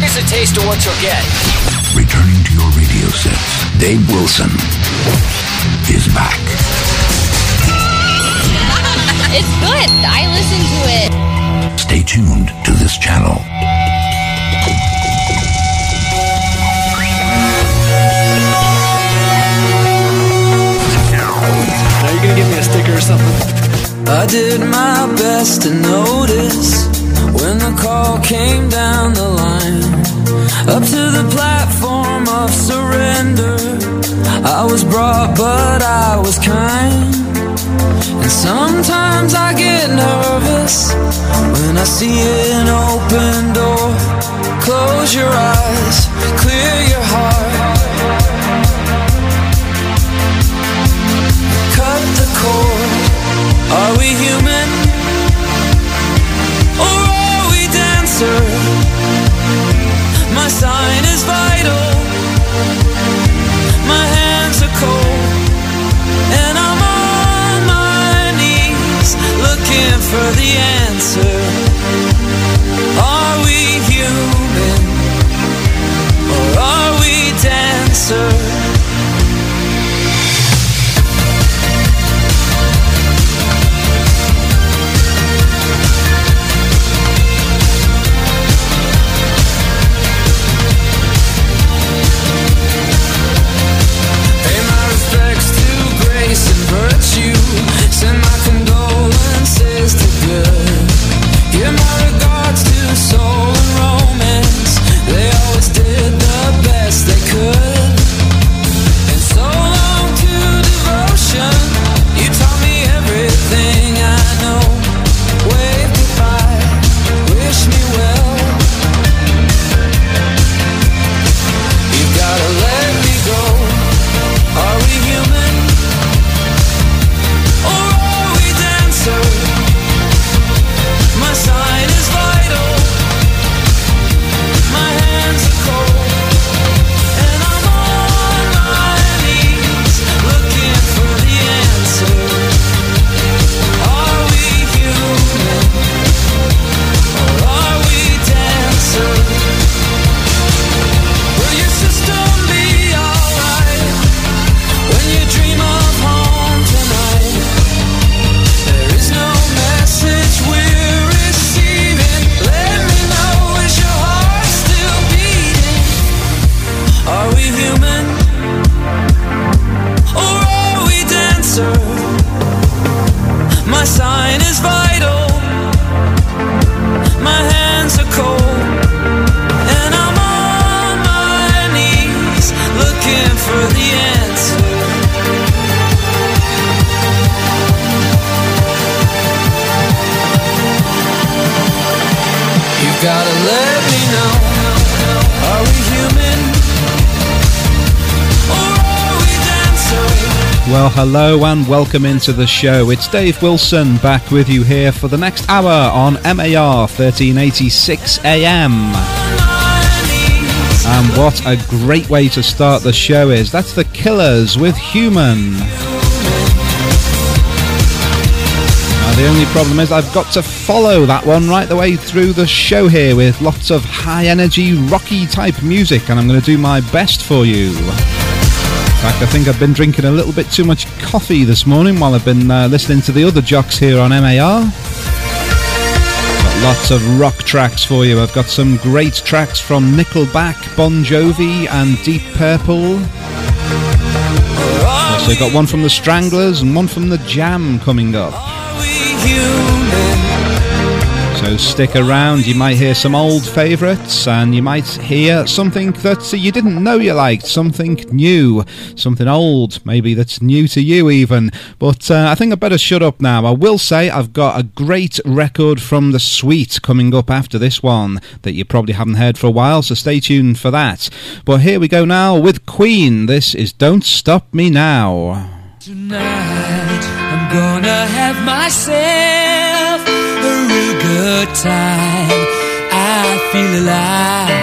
Here's a taste of what you'll get. Returning to your radio sets, Dave Wilson is back. It's good. I listen to it. Stay tuned to this channel. Now you're gonna give me a sticker or something? I did my best to notice when the call came down the line, up to the platform of surrender. I was brought, but I was kind. And sometimes I get nervous when I see an open door. Close your eyes, clear your heart, cut the cord. Are we human, or are we dancer? My sign is vital, my hands are cold, and I'm on my knees looking for the answer. Are we human, or are we dancer? Send my condolences to good. Give my regards to soul and romance. They always did the best they could. And so long to devotion. You taught me everything I know. Wave goodbye, wish me well. You gotta let me go. Are we human? My sign is vital, my hands are cold, and I'm on my knees looking for the answer. Are we human, or are we dancer? Will your system be alright when you dream of home tonight? There is no message we're receiving. Let me know, is your heart still beating? Are we human, or are we dancer? My sign is vital, my hands are cold, and I'm on my knees looking for the answer. You gotta let me know. Are we human, or are we dancer? Well, hello and welcome into the show. It's Dave Wilson back with you here for the next hour on MAR 1386 AM. And what a great way to start the show is. That's The Killers with Human. The only problem is I've got to follow that one right the way through the show here with lots of high energy rocky type music, and I'm going to do my best for you. In fact, I think I've been drinking a little bit too much coffee this morning while I've been listening to the other jocks here on MAR. Got lots of rock tracks for you. I've got some great tracks from Nickelback, Bon Jovi and Deep Purple. Also got one from the Stranglers and one from the Jam coming up. So stick around, you might hear some old favourites and you might hear something that you didn't know you liked, something new, something old, maybe that's new to you even. But I think I better shut up now. I will say I've got a great record from The Sweet coming up after this one that you probably haven't heard for a while, so stay tuned for that. But here we go now with Queen. This is Don't Stop Me Now. Tonight I'm gonna have myself a real good time. I feel alive,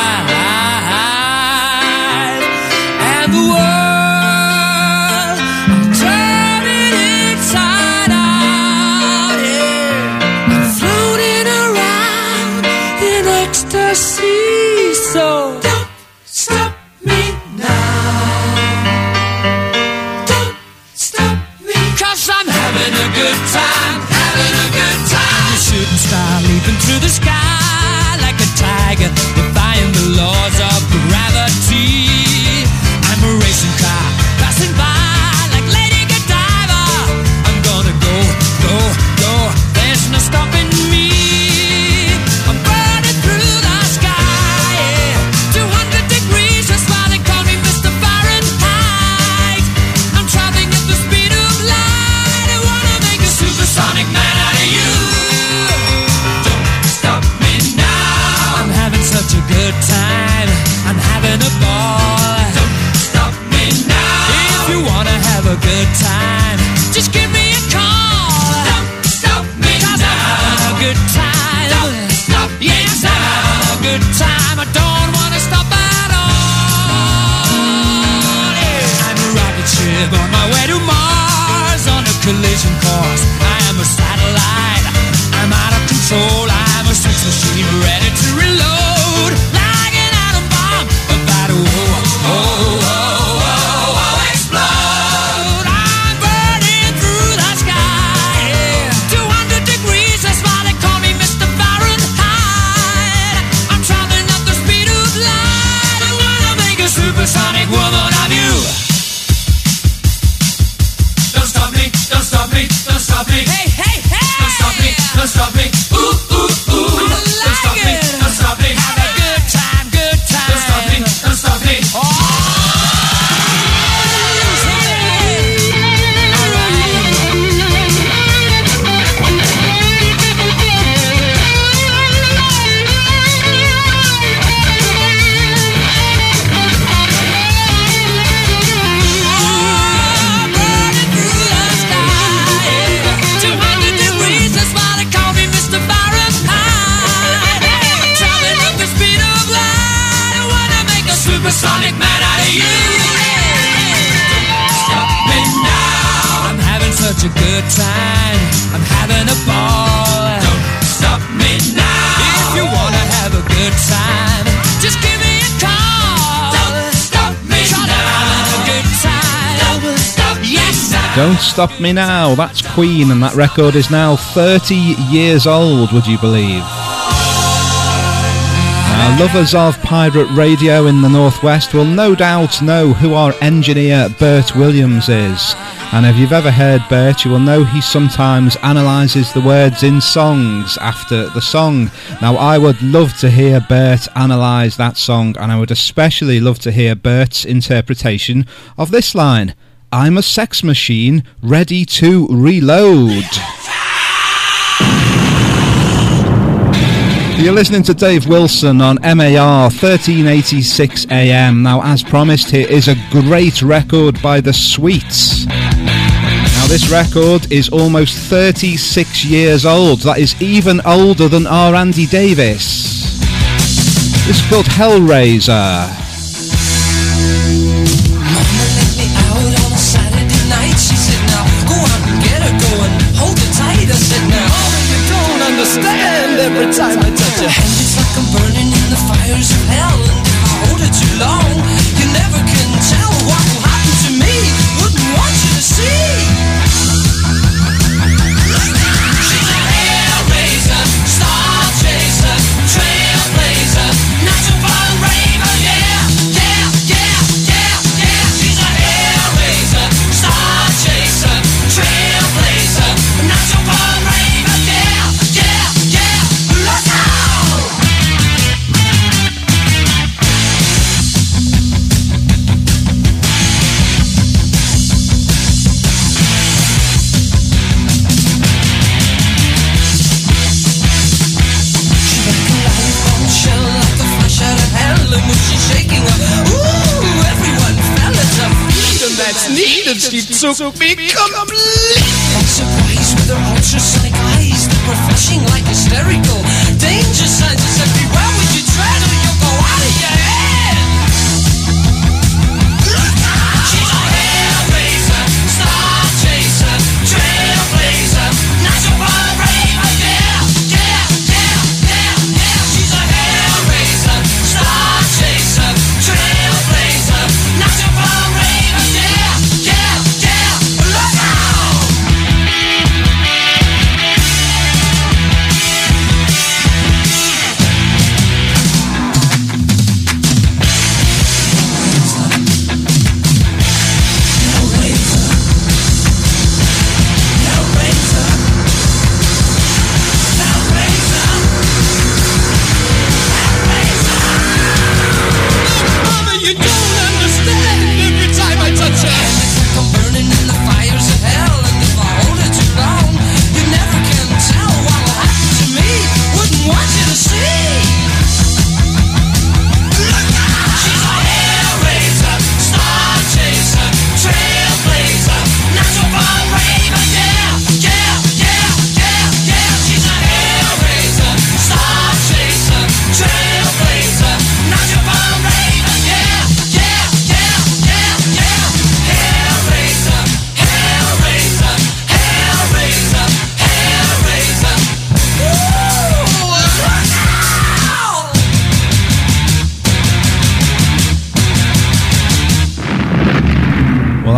and the world I'm turning inside out, yeah. I'm floating around in ecstasy, So don't stop me now. Don't stop me, 'cause I'm having a good time, having a good time. A shooting star leaping through the sky like a tiger, defying the laws of gravity. I'm a racing car passing by like Lady Godiva. I'm gonna go, go, go. There's no stopping me. I'm burning through the sky, yeah. 200 degrees, that's why they call me Mr. Fahrenheit. I'm traveling at the speed of light. I wanna make a supersonic man out of you. Don't stop me now. I'm having such a good time. I'm having a ball. Don't stop me now. If you wanna have a good time, just give me a call. Don't stop me 'cause now. I'm having a good time. Don't stop me yes, now. I'm having a good time. I don't wanna stop at all. Yeah. I'm a rocket ship on my way to Mars on a collision course. I am a satellite. I'm out of control. I'm a sex machine ready to reload. Like an atom bomb about to explode. I'm burning through the sky, yeah. 200 degrees, that's why they call me Mr. Fahrenheit. I'm traveling at the speed of light. I wanna make a supersonic woman of you. Don't stop me, don't stop me, don't stop me. Hey, hey, hey! Don't stop me, don't stop me. Ooh, ooh, ooh. Don't stop me, don't stop me. Have a good time, good time. Don't stop me, don't stop me. Supersonic man out of you. Stop me now. I'm having such a good time. I'm having a ball. Don't stop me now. If you wanna have a good time, just give me a call. Don't stop me now. I'm having a good time. Don't stop yes, Don't Stop Me Now. That's Queen, and that record is now 30 years old, would you believe? Now, lovers of pirate radio in the Northwest will no doubt know who our engineer Bert Williams is. And if you've ever heard Bert, you will know he sometimes analyses the words in songs after the song. Now, I would love to hear Bert analyse that song, and I would especially love to hear Bert's interpretation of this line: I'm a sex machine ready to reload. You're listening to Dave Wilson on MAR 1386 AM. Now, as promised, here is a great record by The Sweets. Now, this record is almost 36 years old. That is even older than our Andy Davis. This is called Hellraiser. Mama let me out on a Saturday night. She said, now go out and get her, go and hold her tight. I said, now you don't understand. Every time I touch her hand, it's like I'm burning in the fires of hell. And if I hold her too long, you never can tell what will happen to me. Wouldn't want you to see. She's a hellraiser, star chaser, trailblazer, natural born raver, yeah, yeah, yeah, yeah, yeah. She's a hellraiser, star chaser, trailblazer, natural born raver, yeah, yeah, yeah. Look out! That's needed, she took me complete. I'm surprised with her ultrasonic eyes that were flashing like hysterical danger signs. It's everywhere would you tread or you'll go out of your head. She's a hellraiser, star chaser, trailblazer, natural born raver, yeah, yeah, yeah, yeah, yeah. She's a hellraiser, star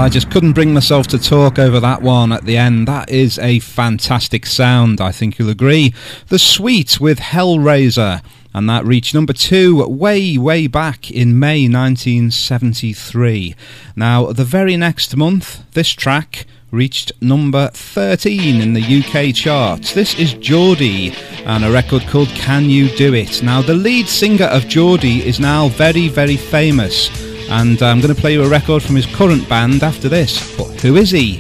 I just couldn't bring myself to talk over that one at the end. That is a fantastic sound, I think you'll agree. The Sweet with Hellraiser, and that reached number 2 way back in May 1973. Now, the very next month, this track reached number 13 in the UK charts. This is Geordie and a record called Can You Do It? Now, the lead singer of Geordie is now very, very famous, and I'm going to play you a record from his current band after this. But who is he?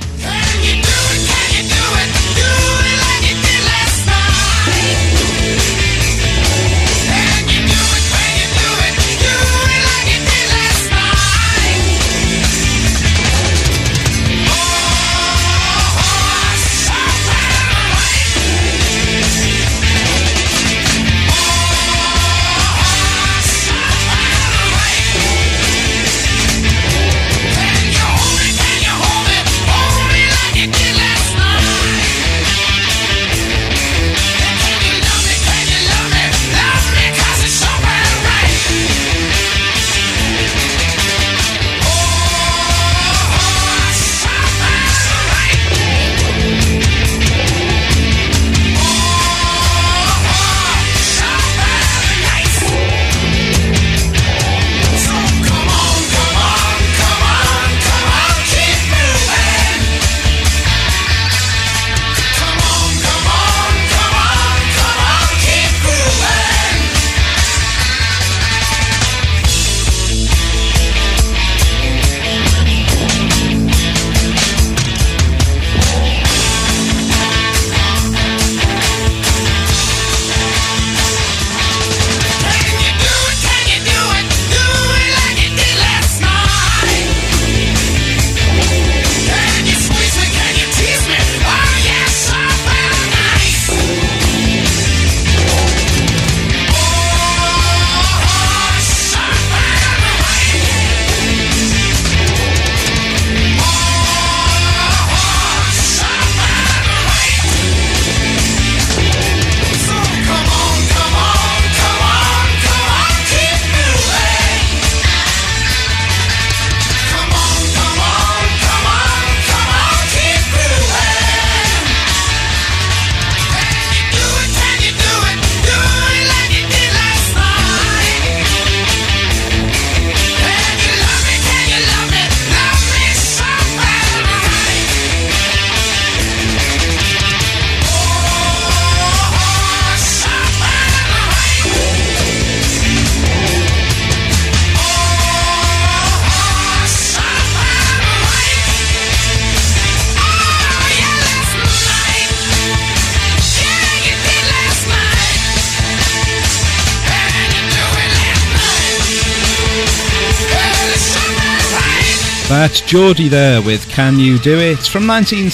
That's Geordie there with Can You Do It? From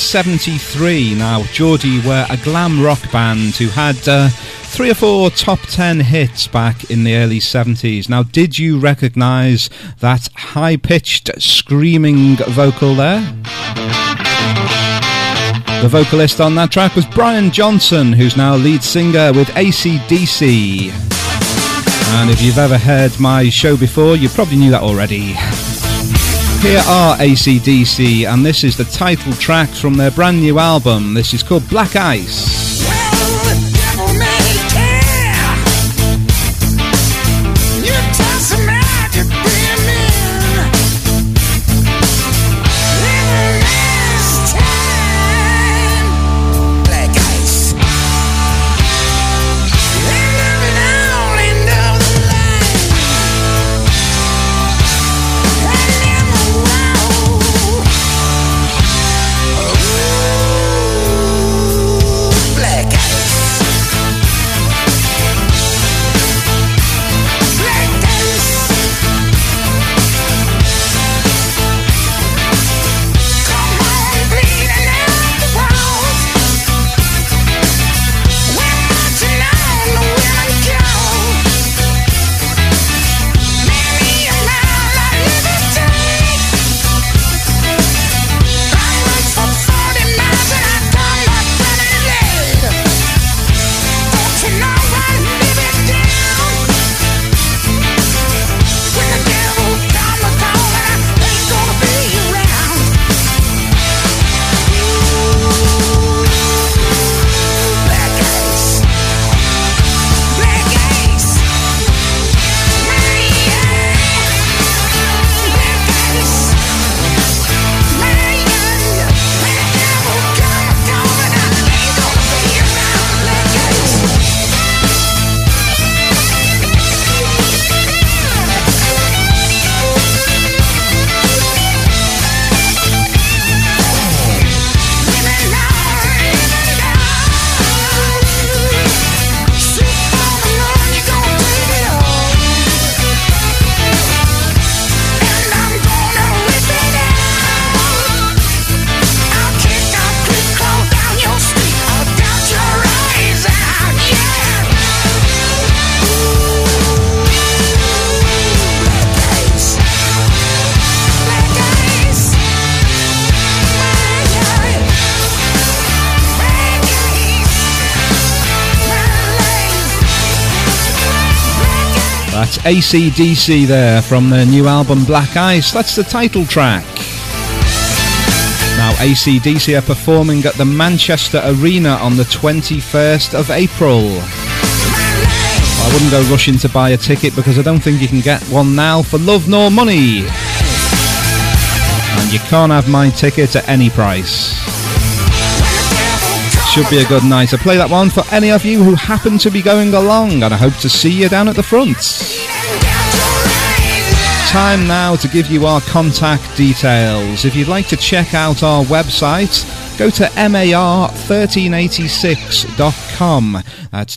1973. Now, Geordie were a glam rock band who had 3 or 4 top 10 hits back in the early 70s. Now, did you recognise that high-pitched screaming vocal there? The vocalist on that track was Brian Johnson, who's now lead singer with AC/DC. And if you've ever heard my show before, you probably knew that already. Here are AC/DC, and this is the title track from their brand new album. This is called Black Ice. Black That's AC/DC there from their new album Black Ice. That's the title track. Now, AC/DC are performing at the Manchester Arena on the 21st of April. I wouldn't go rushing to buy a ticket because I don't think you can get one now for love nor money. And you can't have my ticket at any price. Should be a good night. I play that one for any of you who happen to be going along, and I hope to see you down at the front. Time now to give you our contact details. If you'd like to check out our website, go to mar1386.com. That's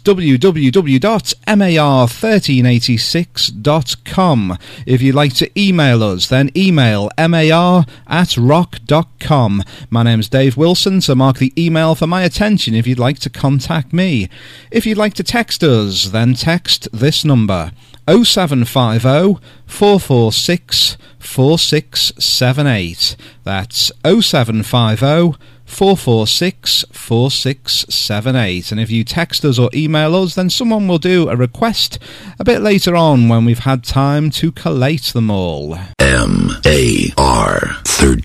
www.mar1386.com. If you'd like to email us, then email mar@rock.com. My name's Dave Wilson, so mark the email for my attention if you'd like to contact me. If you'd like to text us, then text this number: 0750 446 4678. That's 0750 446 4678. And if you text us or email us, then someone will do a request a bit later on when we've had time to collate them all. MAR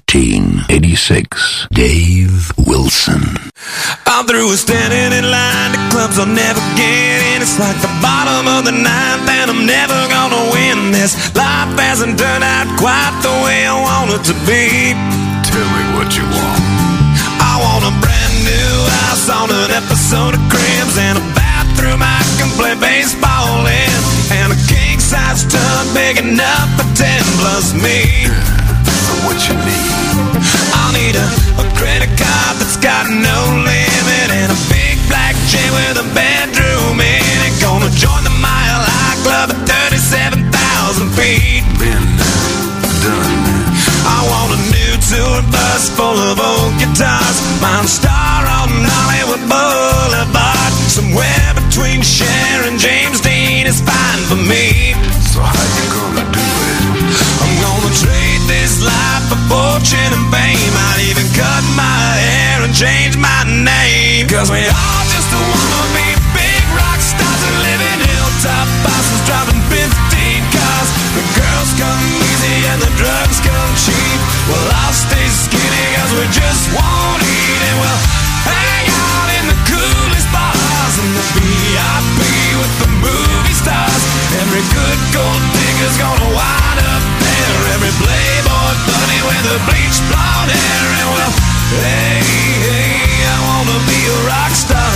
1386, Dave Wilson. I'm through with standing in line to clubs I'll never get in. It's like the bottom of the ninth and I'm never gonna win this. Life hasn't turned out quite the way I want it to be. Tell me what you want. I want a brand new house on an episode of Cribs, and a bathroom I can play baseball in, and a king-size tub big enough for 10 plus me. What you need? I'll need a credit card that's got no limit, and a big black jet with a bedroom in it. Gonna join the Mile High Club at 37,000 feet. Been done. I want a new tour bus full of old guitars, mine star on Hollywood Boulevard. Somewhere between Cher and James Dean is fine for me. So how you gonna do it? I'm gonna trade this life for fortune and fame. I'd even cut my hair and change my name. Cause we all just wanna be big rock stars and live in hilltop bosses, driving 15 cars. The girls come easy and the drugs come cheap. Well, I'll stay skinny cause we just won't eat, and we'll hang out in the coolest bars and the VIP with the movie stars. Every good gold digger's gonna wind up there. Every playboy bunny with the bleached blonde hair. And well, hey, hey, I wanna be a rock star.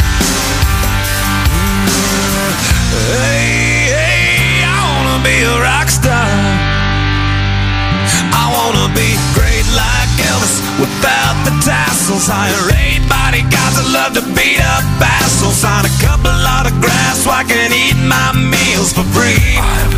Hey, hey, I wanna be a rock star. I wanna be great like Elvis without the tassels. Hire 8 bodyguards that love to beat up assholes. Sign a couple autographs so I can eat my meals for free.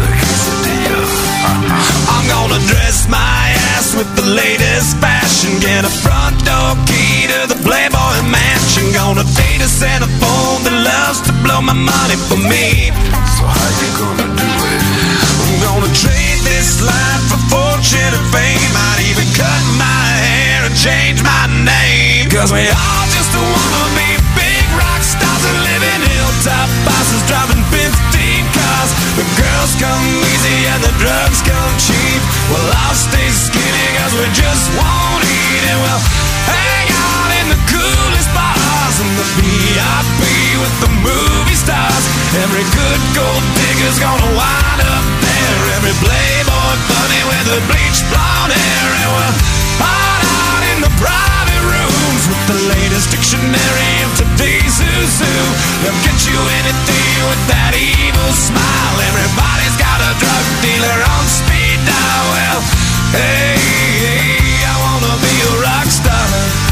I'm gonna dress my ass with the latest fashion, get a front door key to the Playboy Mansion. Gonna date a centerfold that loves to blow my money for me. So how you gonna do it? I'm gonna trade this life for fortune and fame. I'd even cut my hair and change my name. Cause we all just wanna be big rock stars and live in hilltop bosses, driving 15 cars. The girls come easy and the drugs come cheap. Well, I'll stay skinny cause we just won't eat, and we'll hang out in the coolest bars and the VIP with the movie stars. Every good gold digger's gonna wind up there. Every playboy bunny with the bleached blonde hair. And we'll hide out in the private rooms with the latest dictionary of today's who's who. They'll get you anything with that evil smile. Everybody's got a drug dealer on speed dial. Well, hey, hey, I wanna be a rock star.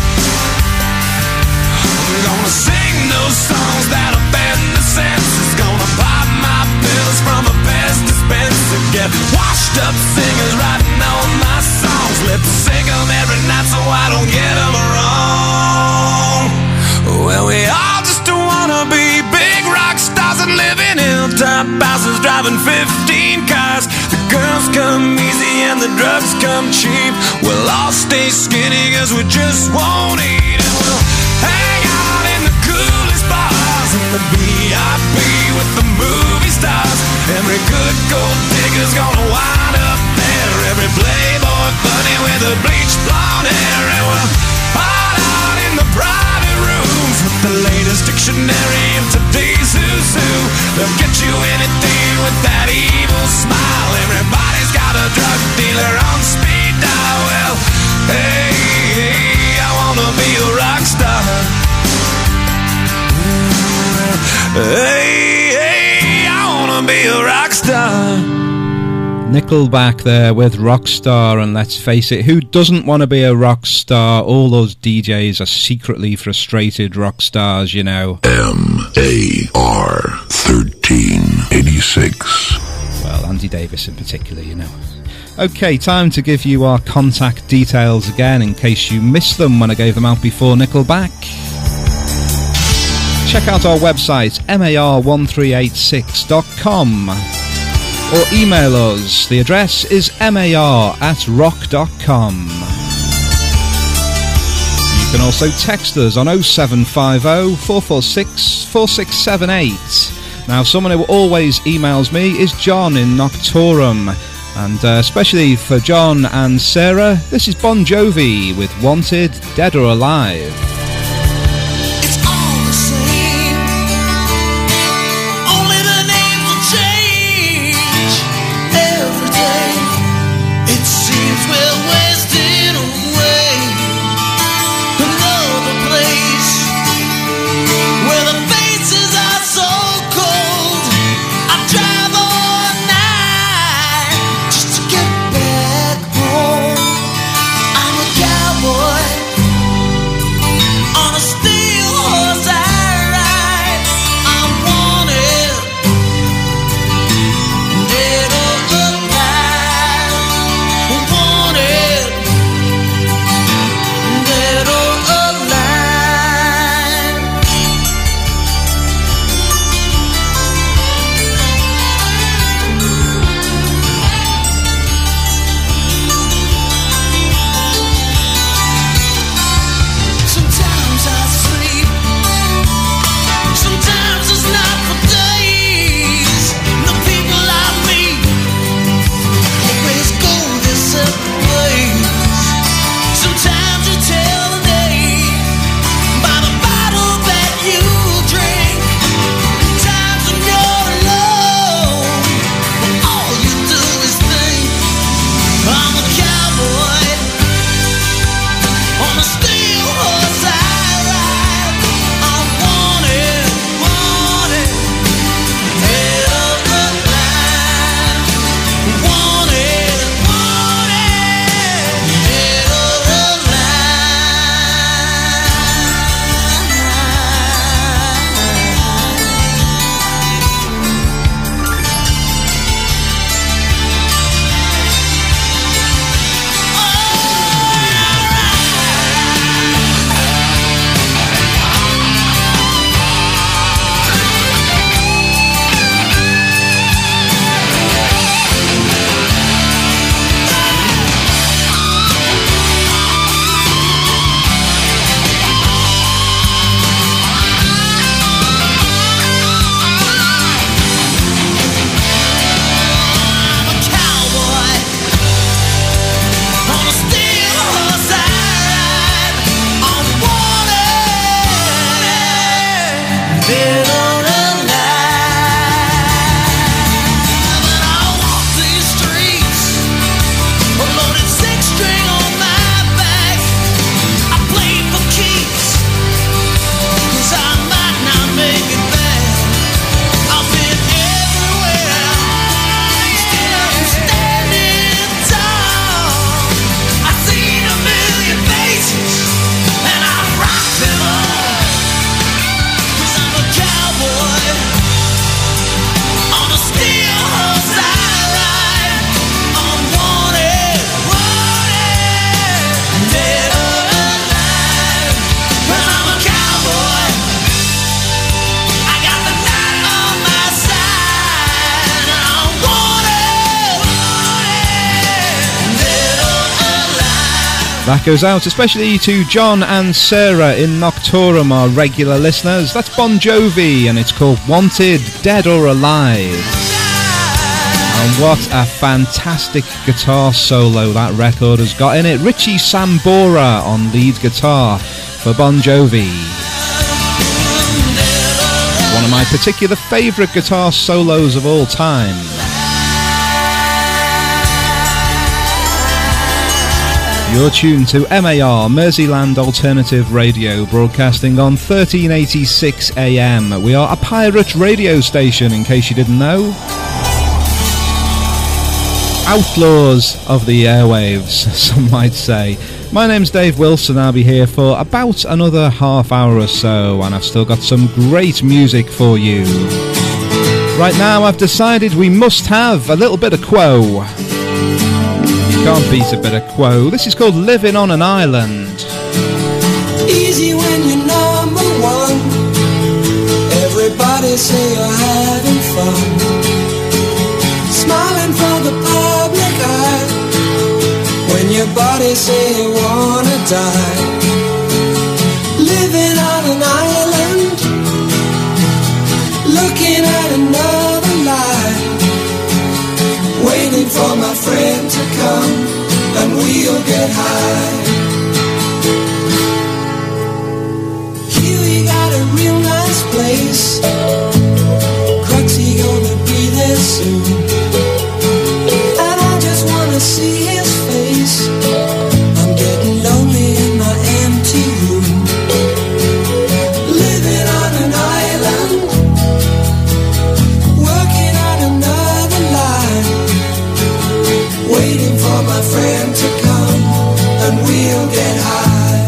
I'm gonna sing those songs that offend the senses. Gonna pop my pills from a best dispenser. Get washed up singers writing all my songs. Lip sync them every night so I don't get them wrong. Well, we all just wanna be big rock stars and live in hilltop houses, driving 15 cars. The girls come easy and the drugs come cheap. We'll all stay skinny cause we just won't eat, and we'll hang out in the coolest bars and the VIP with the movie stars. Every good gold digger's gonna wind up there. Every playboy bunny with the bleached blonde hair. And we'll hide out in the private rooms with the latest dictionary of today's who's who. They'll get you anything with that evil smile. Everybody's got a drug dealer on speed dial. Well, hey, I wanna be a rock star. Hey, I wanna be a rock star. Nickelback there with Rockstar, and let's face it, who doesn't want to be a rock star? All those DJs are secretly frustrated rock stars, you know. MAR 1386. Well, Andy Davis in particular, you know. Okay, time to give you our contact details again in case you missed them when I gave them out before Nickelback. Check out our website, mar1386.com, or email us. The address is mar@rock.com. You can also text us on 0750 446 4678. Now, someone who always emails me is John in Noctorum. And especially for John and Sarah, this is Bon Jovi with Wanted, Dead or Alive. It's all the same. Only the names will change every day. It seems we're wasting away. Another place where the faces are so cold. I drive all night just to get back home. I'm a cowboy. That goes out especially to John and Sarah in Noctorum, our regular listeners. That's Bon Jovi, and it's called Wanted, Dead or Alive. And what a fantastic guitar solo that record has got in it. Richie Sambora on lead guitar for Bon Jovi. One of my particular favourite guitar solos of all time. You're tuned to MAR, Merseyland Alternative Radio, broadcasting on 1386 AM. We are a pirate radio station, in case you didn't know. Outlaws of the airwaves, some might say. My name's Dave Wilson. I'll be here for about another half hour or so, and I've still got some great music for you. Right now, I've decided we must have a little bit of Quo. Can't beat a bit of Quo. This is called Living on an Island. Easy when you're number one. Everybody say you're having fun. Smiling for the public eye. When your body say you wanna die. Living on an island. Looking at another life. Waiting for my friend to come, and we'll get high. Here we got a real nice place. Cruxy gonna be there soon, and I just wanna see his face. I'm getting lonely in my empty room. Living on an island, working on another life. Waiting for my friend to come, and we'll get high.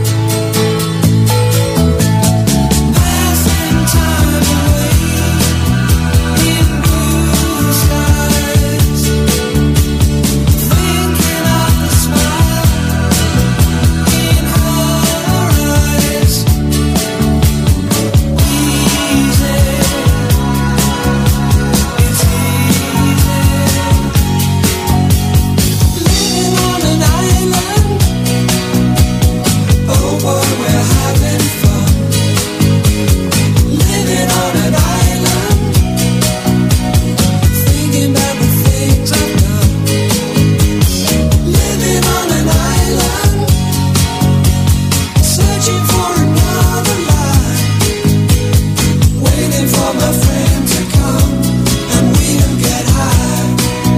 Passing time away in blue skies. Thinking of the smile in her eyes. Easy, it's easy. Living on an island. Oh boy, we're having fun. Living on an island. Thinking about the things I've done. Living on an island. Searching for another life. Waiting for my friend to come, and we'll get high.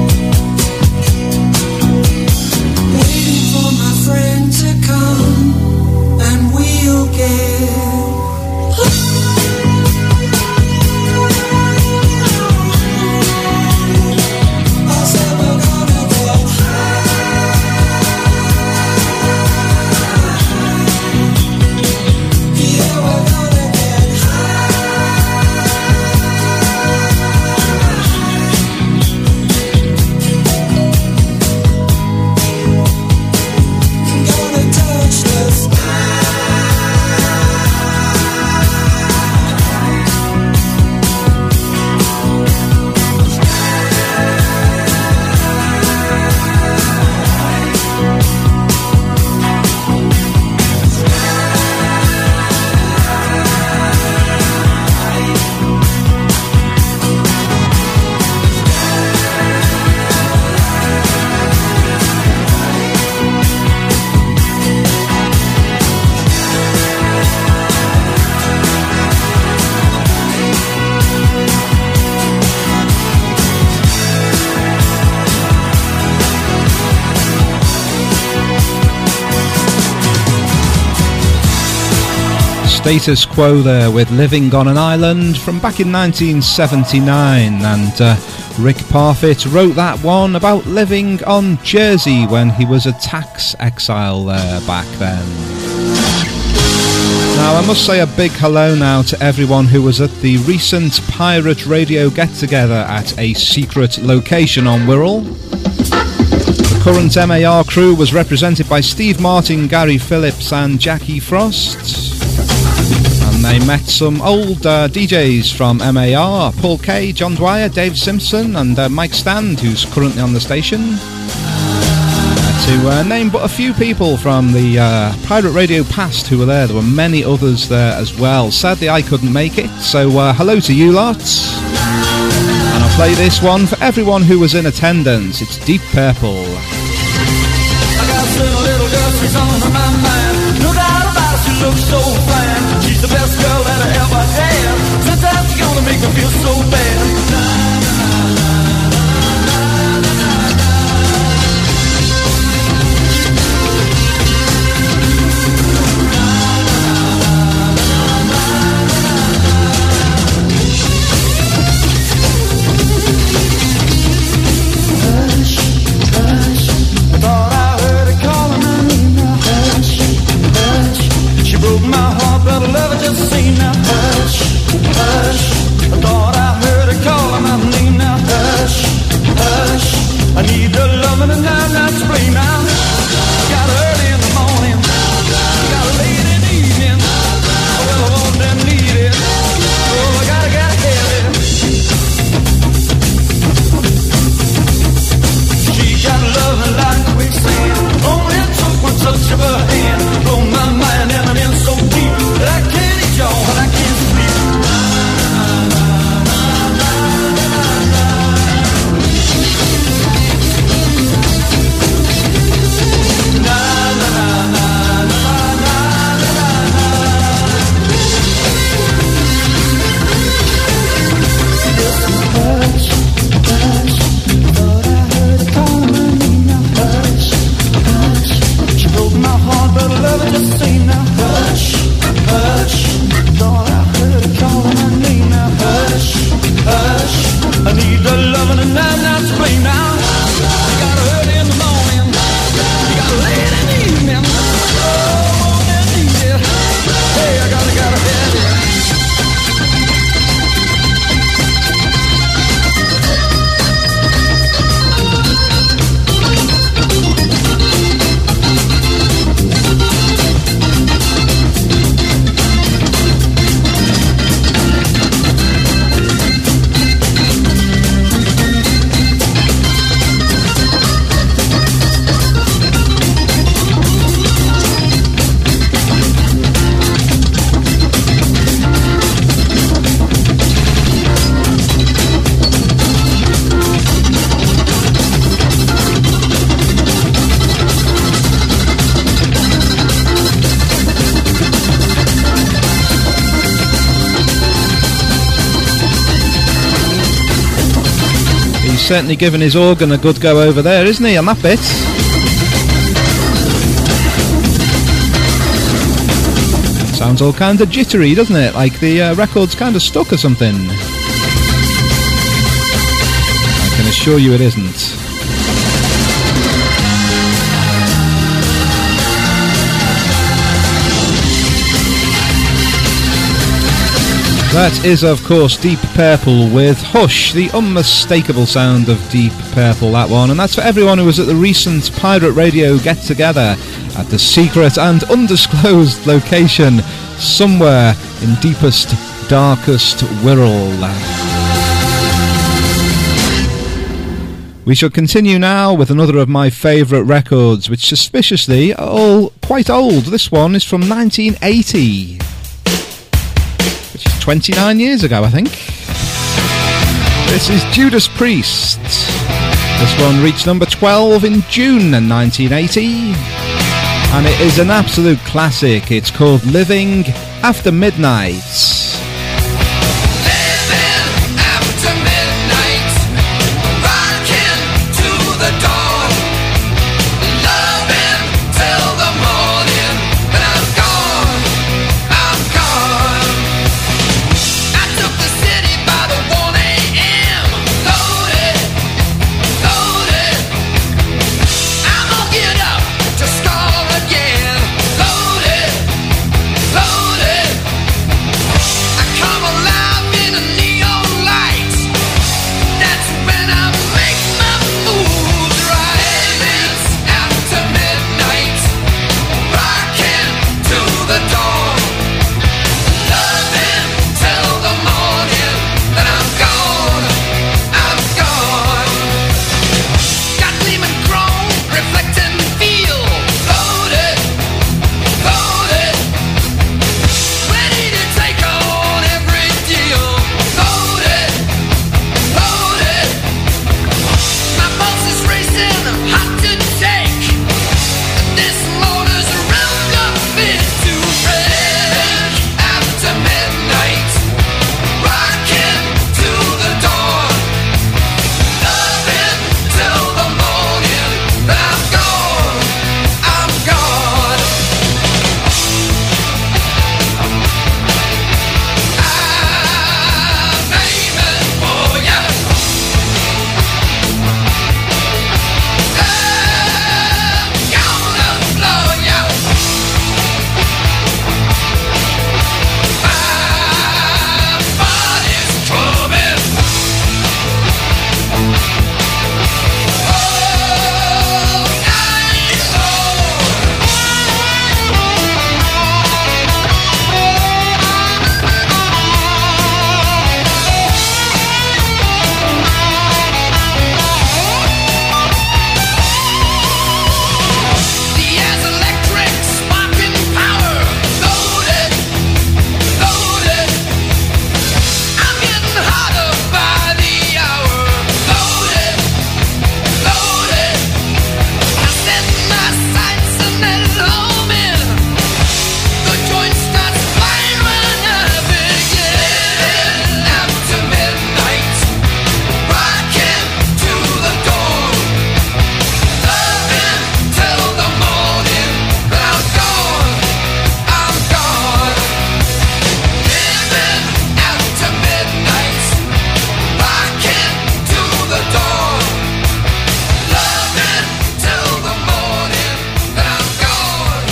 Waiting for my friend to come, and we'll get I said we're gonna get high. Yeah, we're gonna get high. Gonna touch the sky. Status Quo there with Living on an Island from back in 1979, and Rick Parfitt wrote that one about living on Jersey when he was a tax exile there back then. Now I must say a big hello now to everyone who was at the recent Pirate Radio get-together at a secret location on Wirral. The current MAR crew was represented by Steve Martin, Gary Phillips and Jackie Frost. And they met some old DJs from MAR, Paul Kay, John Dwyer, Dave Simpson and Mike Stand, who's currently on the station. To name but a few people from the Pirate Radio past who were there. There were many others there as well. Sadly, I couldn't make it, so hello to you lot. And I'll play this one for everyone who was in attendance. It's Deep Purple. I got a little girl, she's on my mind. No doubt about it, she looks so fine. She's the best girl that I ever had. Sometimes she's gonna make me feel so bad. I need the love and the night spring now. Got early in the morning, got late in the evening. Well, I want and need it. Oh, I gotta have it. She got love like quicksand. Only took one touch of her hand. Blow my mind and I'm in so deep that I can't eat y'all and I can't sleep. I need the love and the night spring now. You got early in the morning, you got late in the evening. Oh, I need it. Hey, I gotta have it. Certainly giving his organ a good go over there, isn't he, on that bit? Sounds all kind of jittery, doesn't it? Like the record's kind of stuck or something. I can assure you it isn't. That is, of course, Deep Purple with Hush, the unmistakable sound of Deep Purple, that one. And that's for everyone who was at the recent Pirate Radio get-together at the secret and undisclosed location somewhere in deepest, darkest Wirral. We shall continue now with another of my favourite records, which suspiciously are all quite old. This one is from 1980. 29 years ago, I think. This is Judas Priest. This one reached number 12 in June 1980. And it is an absolute classic. It's called Living After Midnight. Loaded, loaded.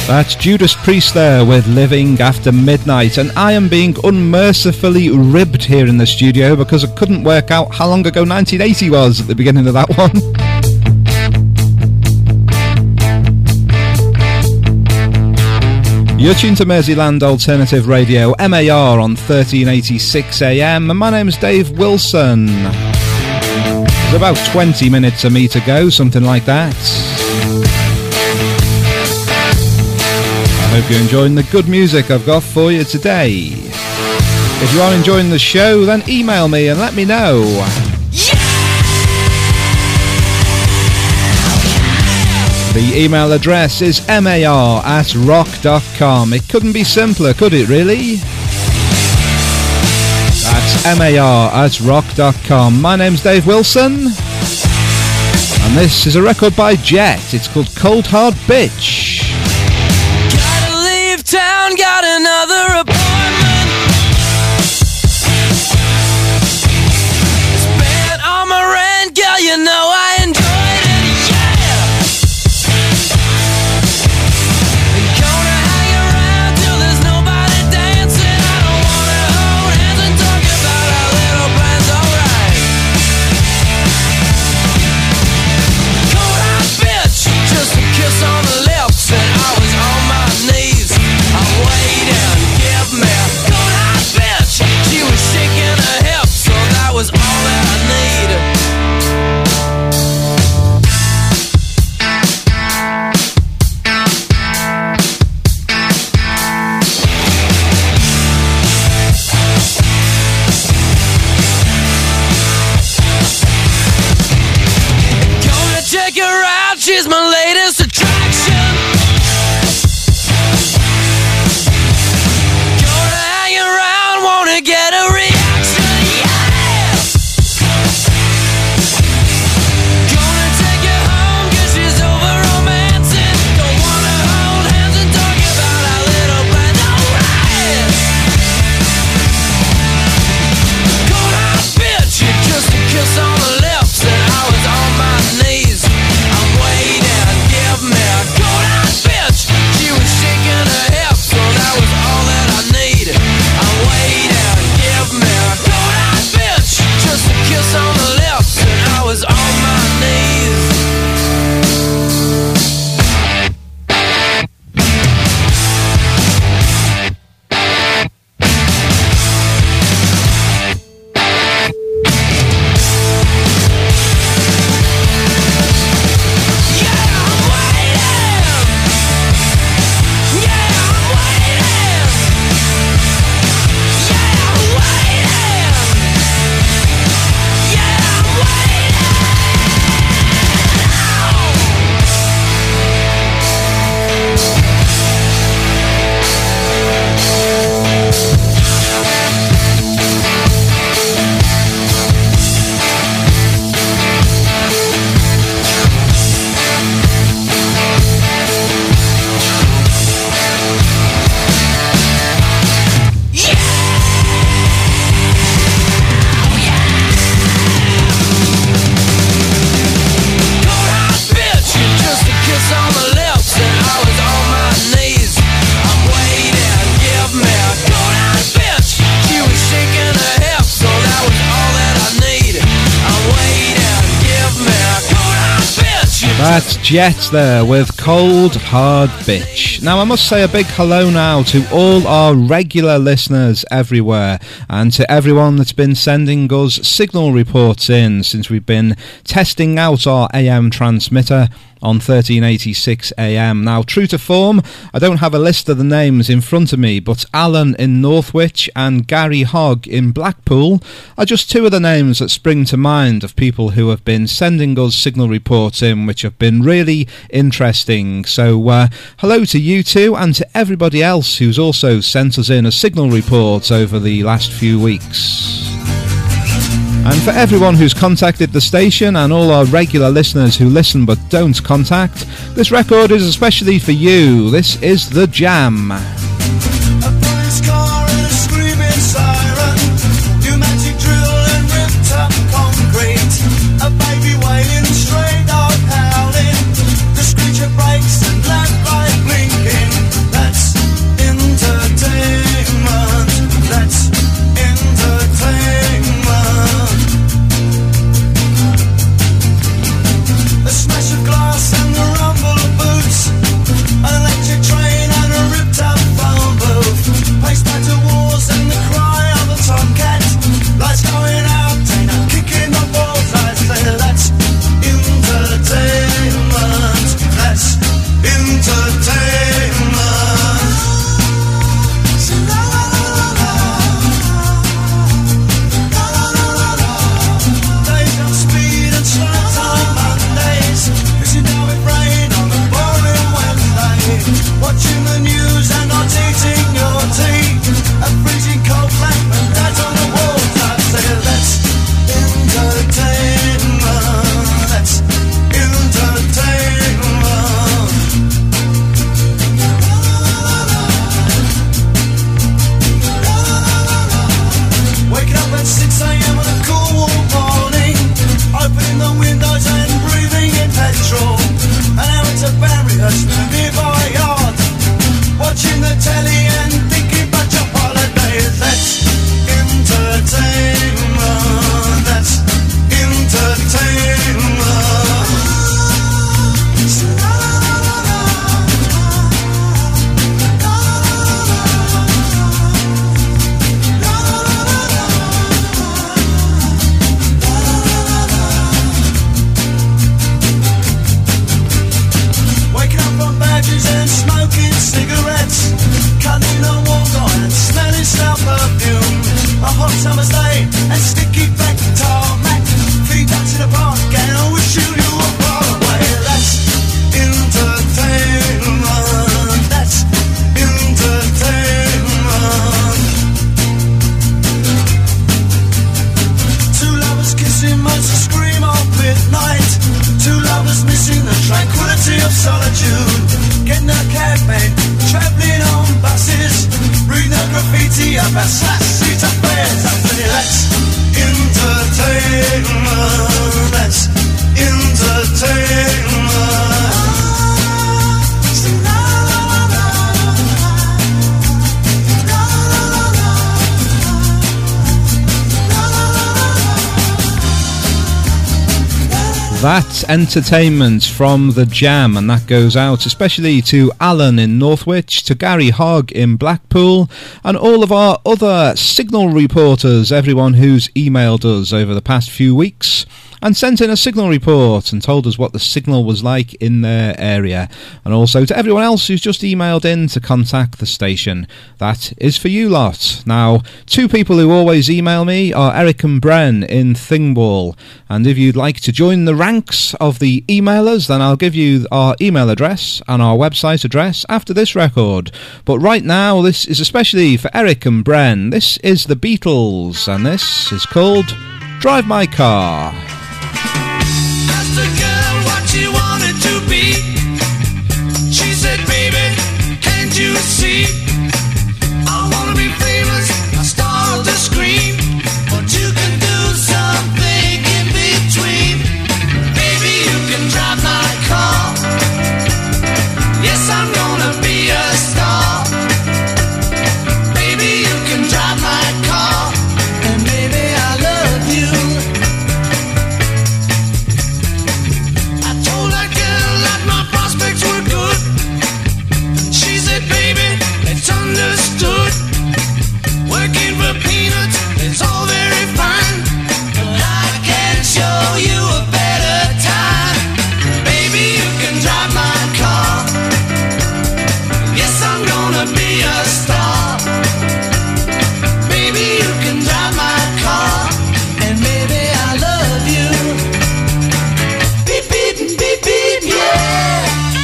That's Judas Priest there with Living After Midnight, and I am being unmercifully ribbed here in the studio because I couldn't work out how long ago 1980 was at the beginning of that one. You're tuned to Merseyland Alternative Radio, MAR on 1386 AM, and my name's Dave Wilson. There's about 20 minutes of me to go, something like that. I hope you're enjoying the good music I've got for you today. If you are enjoying the show, then email me and let me know. The email address is mar@rock.com. It couldn't be simpler, could it really? That's mar@rock.com. My name's Dave Wilson, and this is a record by Jet. It's called Cold Hard Bitch. Town, got another appointment. Spent on my rent, girl, you know I enjoyed it, yeah. And gonna hang around till there's nobody dancing. I don't wanna hold hands and talk about our little plans, alright. Cold hard bitch, just a kiss on the lips, and I was on my knees. Wait and give me a cold hard bitch. She was shaking her hips, so that was all that I need. Gonna check her out, she's my latest attraction. Get a reaction, yeah. Gonna take you home, 'cause she's over romancing. Don't wanna hold hands and talk about our little plan, alright. Cold hard bitch, you're just a kiss on the lips, and I was on my knees. I'm waiting, give me a cold hard bitch. She was shaking her hips, so that was all that I need. I'm waiting. Give me a cold hard bitch, just a kiss on the lips, and I was on my knees. That's Jet there with Cold Hard Bitch. Now I must say a big hello now to all our regular listeners everywhere, and to everyone that's been sending us signal reports in since we've been testing out our AM transmitter on 1386 AM. Now, true to form, I don't have a list of the names in front of me, but Alan in Northwich and Gary Hogg in Blackpool are just two of the names that spring to mind of people who have been sending us signal reports in, which have been really interesting. So hello to you two, and to everybody else who's also sent us in a signal report over the last few weeks. And for everyone who's contacted the station, and all our regular listeners who listen but don't contact, this record is especially for you. This is The Jam. A police car and a screaming siren, pneumatic drill and ripped up concrete, a baby wailing, stray dog howling, the screech of brakes and lamp light blinking. of solitude. Getting a cab man, travelling on buses, reading the graffiti up our street affairs. I say that's entertainment, that's entertainment. That's Entertainment from The Jam, and that goes out especially to Alan in Northwich, to Gary Hogg in Blackpool, and all of our other Signal reporters, everyone who's emailed us over the past few weeks and sent in a Signal report and told us what the Signal was like in their area, and also to everyone else who's just emailed in to contact the station. That is for you lot. Now, two people who always email me are Eric and Bren in Thingwall, and if you'd like to join the ranks of the emailers, then I'll give you our email address and our website address after this record. But right now, this is especially for Eric and Bren. This is the Beatles, and this is called Drive My Car. Asked a girl what she wanted to be. She said, baby, can't you see? I wanna be famous, I start to scream, but you can do something in between. Baby, you can drive my car. Yes, I'm gonna be a star. Baby, you can drive my car, and baby, I love you. I told that girl that my prospects were good. She said, baby, it's understood. Working for peanuts is all very fine, but I can show you a better time. Baby, you can drive my car. Yes, I'm gonna be a star. Baby, you can drive my car, and baby, I love you. Beep, beep, beep, beep, yeah.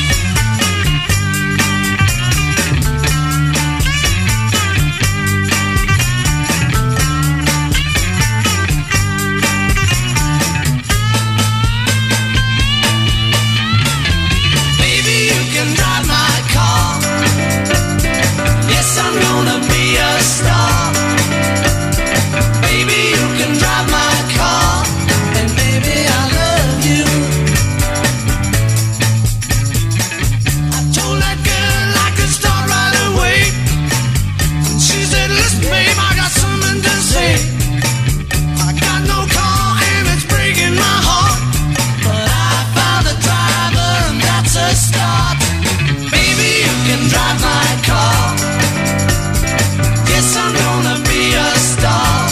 Baby, you can drive my car. Yes, I'm gonna be a star. Baby, you can drive my car, and baby, I love you. I told that girl I could start right away. She said, listen, babe, I got something to say. I got no car and it's breaking my heart, but I found a driver and that's a start. Baby, you can drive my car. Yes, I'm gonna be a star.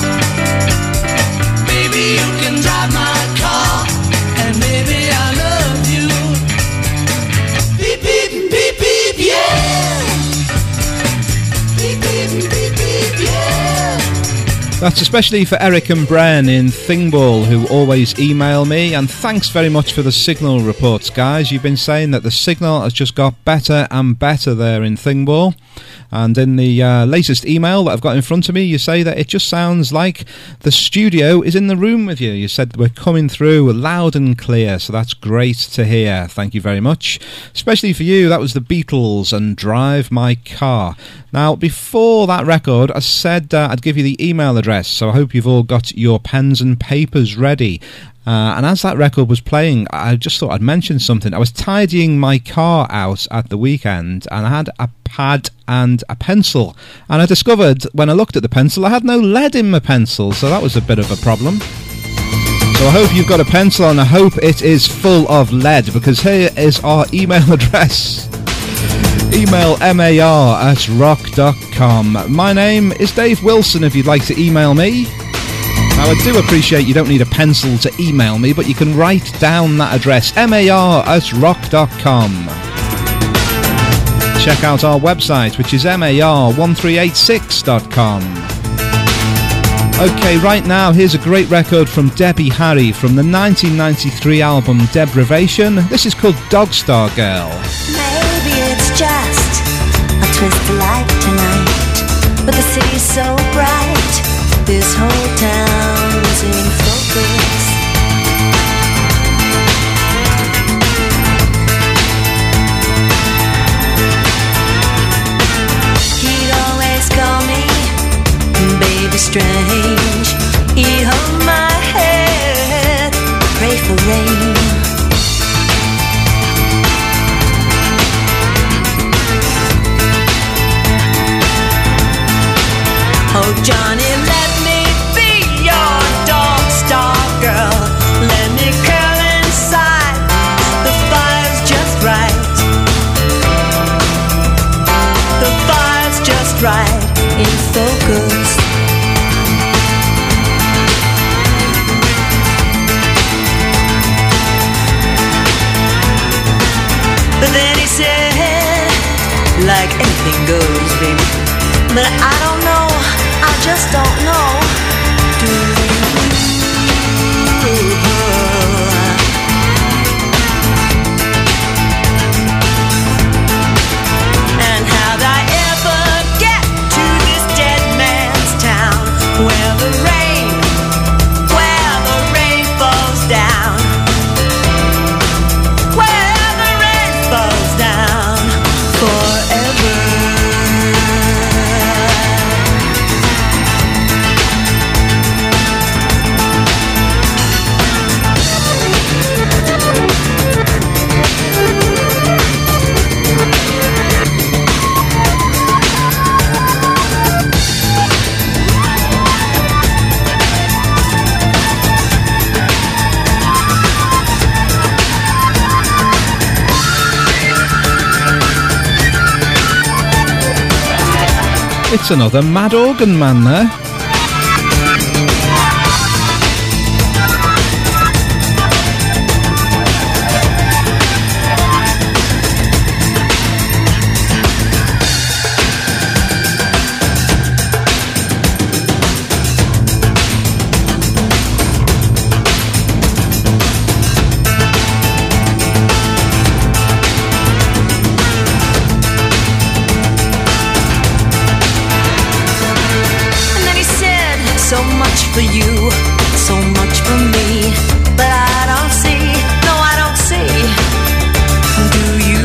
Baby, you can drive my car, and baby, I love you. Beep, beep, beep, beep, yeah. Beep, beep, beep, beep, yeah. That's especially for Eric and Bren in Thingwall, who always email me, and thanks very much for the Signal reports, guys. You've been saying that the Signal has just got better and better there in Thingwall, and in the latest email that I've got in front of me, you say that it just sounds like the studio is in the room with you. You said we're coming through loud and clear, so that's great to hear. Thank you very much. Especially for you, that was the Beatles and Drive My Car. Now, before that record, I said I'd give you the email address, so I hope you've all got your pens and papers ready. And as that record was playing, I just thought I'd mention something. I was tidying my car out at the weekend, and I had a pad and a pencil. And I discovered, when I looked at the pencil, I had no lead in my pencil, so that was a bit of a problem. So I hope you've got a pencil, and I hope it is full of lead, because here is our email address. Email mar@rock.com. My name is Dave Wilson if you'd like to email me. Now, I do appreciate you don't need a pencil to email me, but you can write down that address, mar@rock.com. Check out our website, which is mar1386.com. Okay, right now, here's a great record from Debbie Harry from the 1993 album Deprivation. This is called Dogstar Girl. Maybe it's just a twist of light tonight, but the city's so bright, this whole town's in focus. strange. He hold my head, pray for rain. Oh Johnny, let me be your dog star girl. Let me curl inside. The fire's just right. The fire's just right in focus. But then he said, like anything goes, baby. But I don't know, I just don't know. Do you? And how'd I ever get to this dead man's town where the rain falls down? Where the rain falls down forever. It's another Mad Organ Man there. For you, so much for me, but I don't see, no I don't see, do you?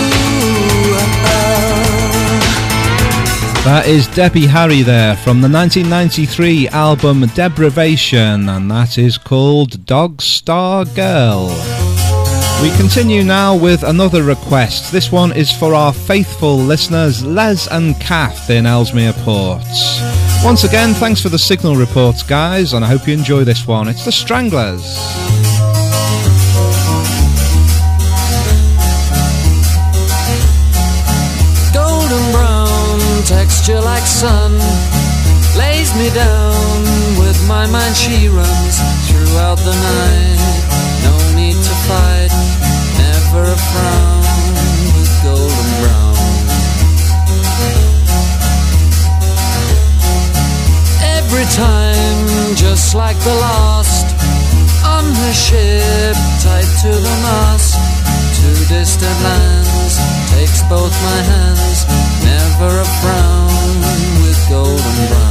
That is Debbie Harry there from the 1993 album Deprivation, and that is called Dog Star Girl. We continue now with another request. This one is for our faithful listeners Les and Kath in Ellesmere Port. Once again, thanks for the signal reports, guys, and I hope you enjoy this one. It's the Stranglers. Golden brown, texture like sun, lays me down. With my mind she runs throughout the night. No need to fight, never a frown with golden brown. Every time, just like the last, on her ship, tied to the mast, to distant lands, takes both my hands, never a frown with golden brown.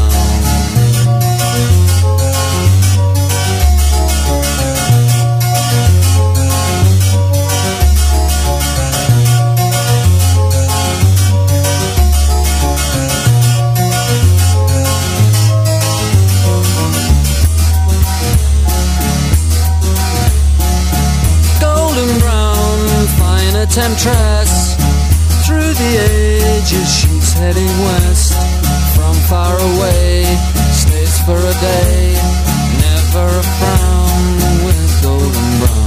Temptress, through the ages she's heading west. From far away, stays for a day, never a frown with golden brown.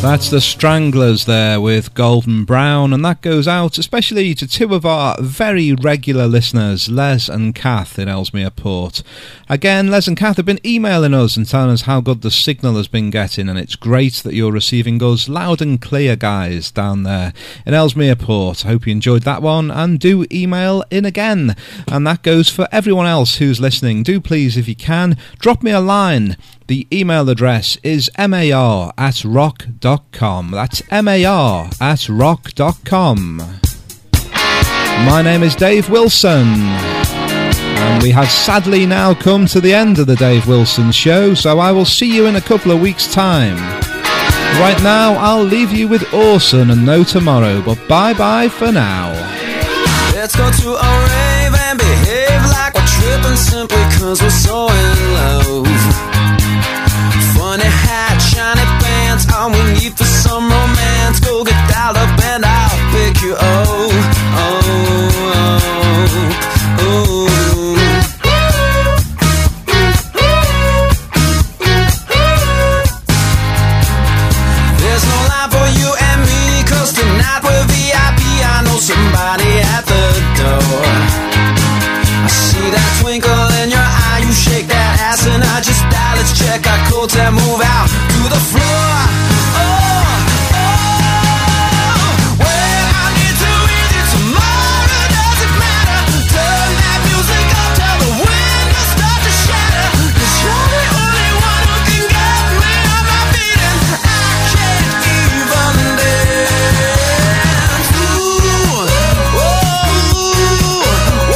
That's the Stranglers there with Golden Brown, and that goes out especially to two of our very regular listeners, Les and Kath in Ellesmere Port. Again, Les and Kath have been emailing us and telling us how good the signal has been getting, and it's great that you're receiving us loud and clear, guys, down there in Ellesmere Port. I hope you enjoyed that one, and do email in again. And that goes for everyone else who's listening. Do please, if you can, drop me a line. The email address is mar@rock.com. That's mar@rock.com. My name is Dave Wilson, and we have sadly now come to the end of the Dave Wilson Show, so I will see you in a couple of weeks' time. Right now, I'll leave you with Orson and No Tomorrow, but bye-bye for now. Let's go to a rave and behave like we're tripping simply 'cause we're so in love. Funny hat, shiny pants, all we need for some romance. Go get dialed up and I'll pick you up. Oh, oh, oh. There's no line for you and me, 'cause tonight we're VIP. I know somebody at the door. I see that twinkle in your eye, you shake that ass and I just die. Let's check our coats and move out to the floor. Oh, oh, well, I need to read it tomorrow, doesn't matter. Turn that music up till the windows start to shatter. 'Cause you're the only one who can get me on my feet, and I can't even dance. Ooh, oh, oh,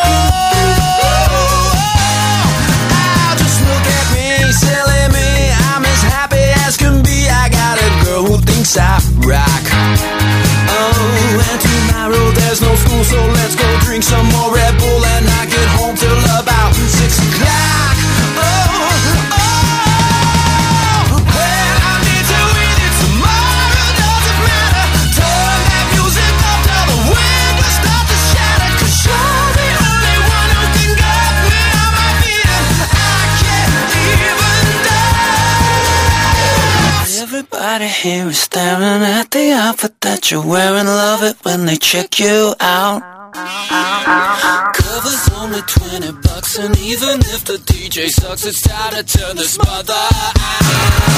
oh, just look at me, silly me. I'm as happy as can be. I got a girl who thinks I rock. Oh, and tomorrow there's no school, so let's go drink some more Red Bull and not get home till about 6 o'clock. Oh, oh, well, I need to read it tomorrow, doesn't matter. Turn that music up till the windows start to shatter. 'Cause you're the only one who can get me on my feet, and I can't even dance. Everybody here is staring at the outfit that you're wearing. Love it when they check you out. Cover's only $20, and even if the DJ sucks, it's time to turn this mother out.